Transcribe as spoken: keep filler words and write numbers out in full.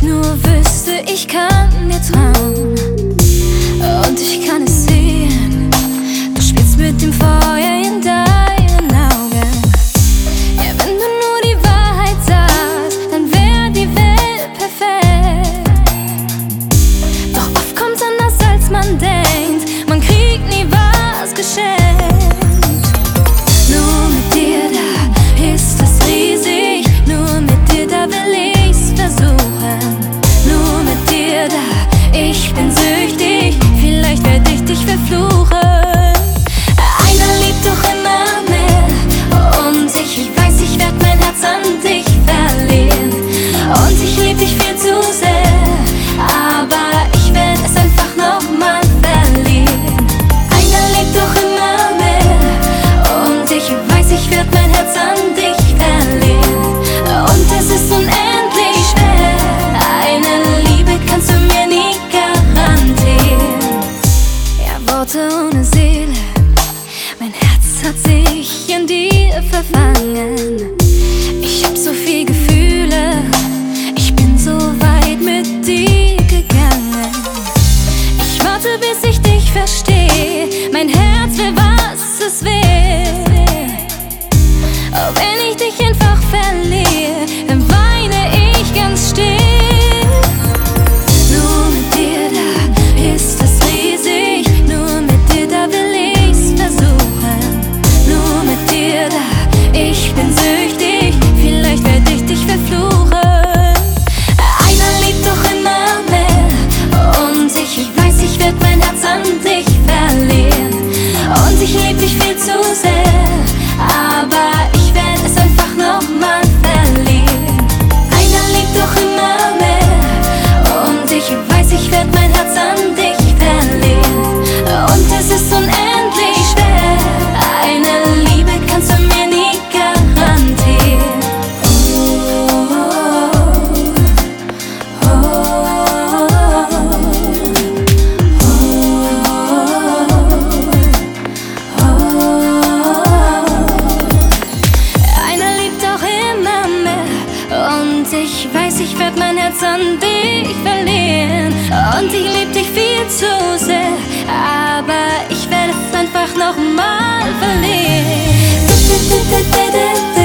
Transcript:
nur wüsste, ich kann dir trauen und ich kann es sehen. Du spielst mit dem Feuer in deinen Augen. Ja, wenn du nur die Wahrheit sagst, dann wäre die Welt perfekt. Doch oft kommt's anders, als man denkt. Man kriegt nie was geschenkt. Nur mit dir, da ist es riesig. Nur mit dir, da will ich's versuchen. Nur mit dir, da, ich bin süchtig. Vielleicht werd ich dich verfluchen. Einer liebt doch immer mehr. Und ich weiß, ich werd mein Herz an dich verlieren. Und ich lieb dich viel zu sehr. Aber ich werd es einfach nochmal verlieren. Einer liebt doch immer mehr. Und ich weiß, ich werd mein Herz an dich verlieren. Und es ist unendlich schwer. Eine Liebe kannst du mir nie garantieren. Ja, Worte ohne Seele. Mein Herz hat sich in dir verfangen. Ich hab so viel Gefühle. Ich bin so weit mit dir gegangen. Ich warte, bis ich dich verstehe. Mein Herz will, was es will. Auch wenn ich dich einfach verliere, dann weine ich ganz still. Nur mit dir, da ist es riesig. Nur mit dir, da will ich's versuchen. Nur mit dir, da, ich bin süchtig. Vielleicht werd ich dich verfluchen. Einer liebt doch immer mehr. Und ich weiß, ich werd mein Herz an dich verlieren. Und ich lieb dich viel zu sehr. Aber ich werd es einfach nochmal verlieren. Einer liebt doch immer mehr. Und ich weiß, ich werd mein Herz an dich verlieren. Und es ist unendlich schwer. Eine Liebe kannst du mir nie garantieren. Oh, oh, oh, oh. Einer liebt doch immer mehr. Und ich weiß, ich werd mein Herz an dich verlieren. Und ich lieb dich viel zu sehr. Aber ich werde es einfach nochmal verlieren.